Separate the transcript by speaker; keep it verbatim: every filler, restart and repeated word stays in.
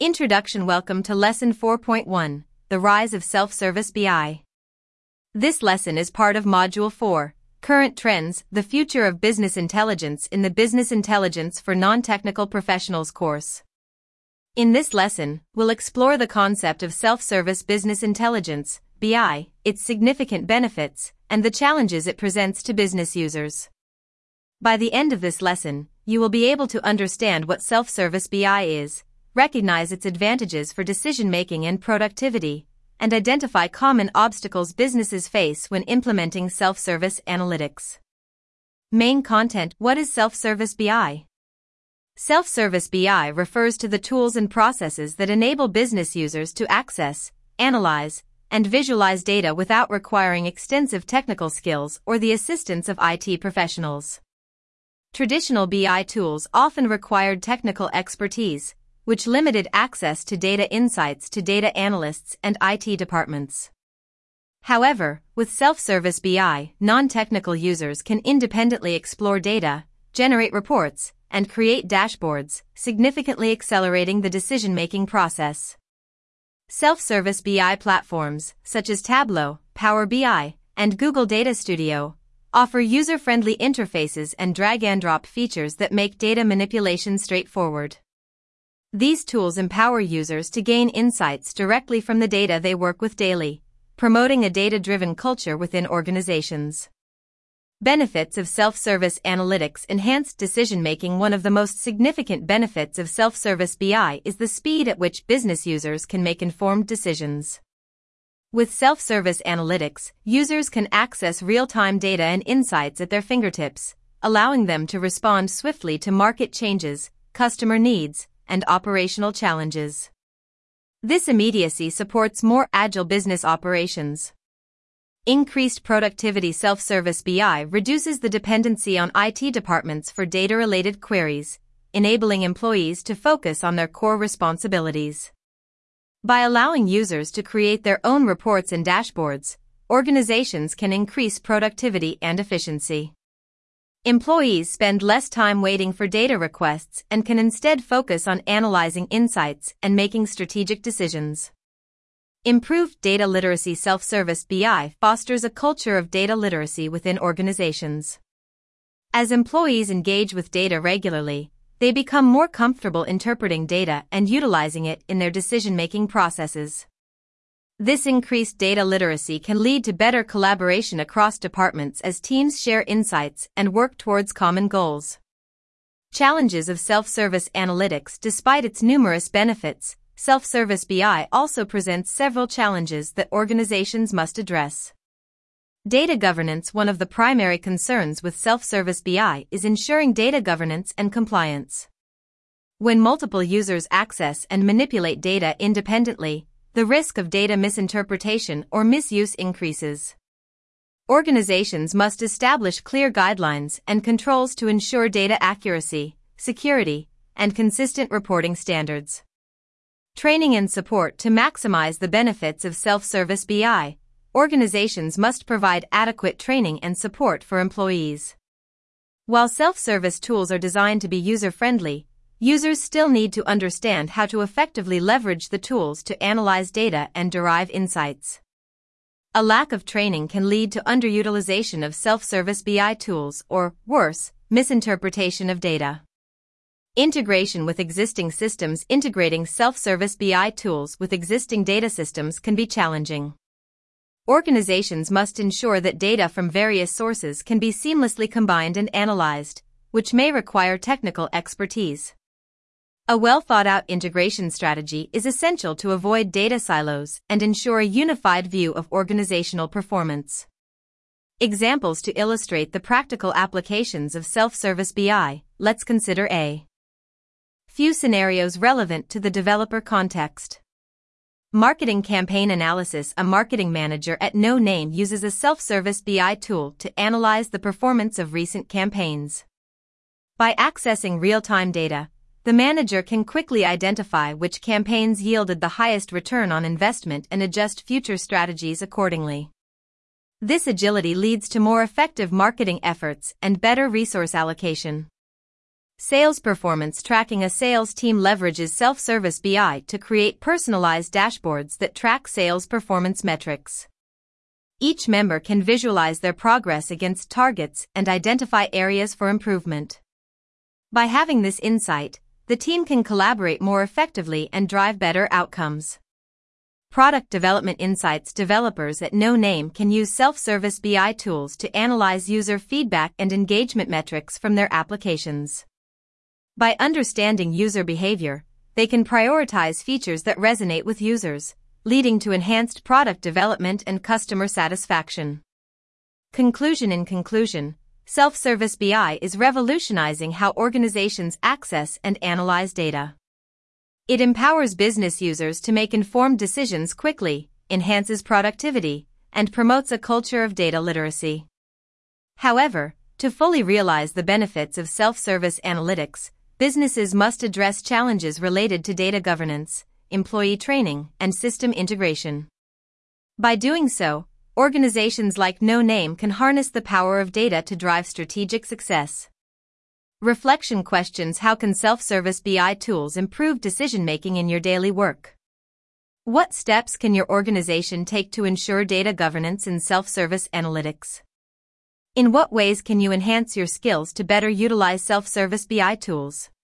Speaker 1: Introduction. Welcome to Lesson four point one, The Rise of Self-Service B I. This lesson is part of Module four, Current Trends, the Future of Business Intelligence in the Business Intelligence for Non-Technical Professionals course. In this lesson, we'll explore the concept of self-service business intelligence, B I, its significant benefits, and the challenges it presents to business users. By the end of this lesson, you will be able to understand what self-service B I is, recognize its advantages for decision-making and productivity, and identify common obstacles businesses face when implementing self-service analytics. Main content. What is self-service B I? Self-service B I refers to the tools and processes that enable business users to access, analyze, and visualize data without requiring extensive technical skills or the assistance of I T professionals. Traditional B I tools often required technical expertise, which limited access to data insights to data analysts and I T departments. However, with self-service B I, non-technical users can independently explore data, generate reports, and create dashboards, significantly accelerating the decision-making process. Self-service B I platforms, such as Tableau, Power B I, and Google Data Studio, offer user-friendly interfaces and drag-and-drop features that make data manipulation straightforward. These tools empower users to gain insights directly from the data they work with daily, promoting a data-driven culture within organizations. Benefits of self-service analytics. Enhanced decision-making. One of the most significant benefits of self-service B I is the speed at which business users can make informed decisions. With self-service analytics, users can access real-time data and insights at their fingertips, allowing them to respond swiftly to market changes, customer needs, and operational challenges. This immediacy supports more agile business operations. Increased productivity. Self-service B I reduces the dependency on I T departments for data-related queries, enabling employees to focus on their core responsibilities. By allowing users to create their own reports and dashboards, organizations can increase productivity and efficiency. Employees spend less time waiting for data requests and can instead focus on analyzing insights and making strategic decisions. Improved data literacy. Self-service B I fosters a culture of data literacy within organizations. As employees engage with data regularly, they become more comfortable interpreting data and utilizing it in their decision-making processes. This increased data literacy can lead to better collaboration across departments as teams share insights and work towards common goals. Challenges of self-service analytics. Despite its numerous benefits, self-service B I also presents several challenges that organizations must address. Data governance. One of the primary concerns with self-service B I is ensuring data governance and compliance. When multiple users access and manipulate data independently, the risk of data misinterpretation or misuse increases. Organizations must establish clear guidelines and controls to ensure data accuracy, security, and consistent reporting standards. Training and support. To maximize the benefits of self-service B I, organizations must provide adequate training and support for employees. While self-service tools are designed to be user-friendly, users still need to understand how to effectively leverage the tools to analyze data and derive insights. A lack of training can lead to underutilization of self-service B I tools or, worse, misinterpretation of data. Integration with existing systems. Integrating self-service B I tools with existing data systems can be challenging. Organizations must ensure that data from various sources can be seamlessly combined and analyzed, which may require technical expertise. A well-thought-out integration strategy is essential to avoid data silos and ensure a unified view of organizational performance. Examples to illustrate the practical applications of self-service B I. Let's consider a few scenarios relevant to the developer context. Marketing campaign analysis. A marketing manager at No Name uses a self-service B I tool to analyze the performance of recent campaigns. By accessing real-time data, the manager can quickly identify which campaigns yielded the highest return on investment and adjust future strategies accordingly. This agility leads to more effective marketing efforts and better resource allocation. Sales performance tracking. A sales team leverages self-service B I to create personalized dashboards that track sales performance metrics. Each member can visualize their progress against targets and identify areas for improvement. By having this insight, the team can collaborate more effectively and drive better outcomes. Product development insights. Developers at No Name can use self-service B I tools to analyze user feedback and engagement metrics from their applications. By understanding user behavior, they can prioritize features that resonate with users, leading to enhanced product development and customer satisfaction. Conclusion. In conclusion, self-service B I is revolutionizing how organizations access and analyze data. It empowers business users to make informed decisions quickly, enhances productivity, and promotes a culture of data literacy. However, to fully realize the benefits of self-service analytics, businesses must address challenges related to data governance, employee training, and system integration. By doing so, organizations like No Name can harness the power of data to drive strategic success. Reflection questions. How can self-service B I tools improve decision-making in your daily work? What steps can your organization take to ensure data governance and self-service analytics? In what ways can you enhance your skills to better utilize self-service B I tools?